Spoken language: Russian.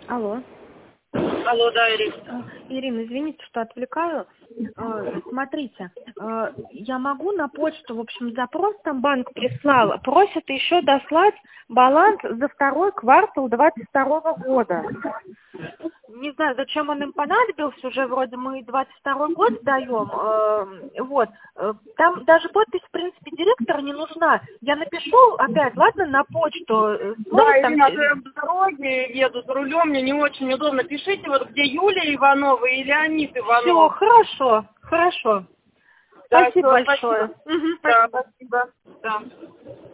Алло. Алло, да, Ирина. Ирина, извините, что отвлекаю. Смотрите, я могу на почту, в общем, запрос там банк прислал, просит еще дослать баланс за второй квартал 22 года. Не знаю, зачем он им понадобился, уже вроде мы 22 год даем, вот. Там даже подпись, в принципе, директора не нужна. Я напишу опять, ладно, на почту. Да, Там... Ирина, я в дороге еду за рулем, мне не очень удобно. Пишите, вот где Юлия Иванова и Леонид Иванов. Все, хорошо, хорошо. Да, Спасибо всё, большое. Спасибо. Да, спасибо. Да.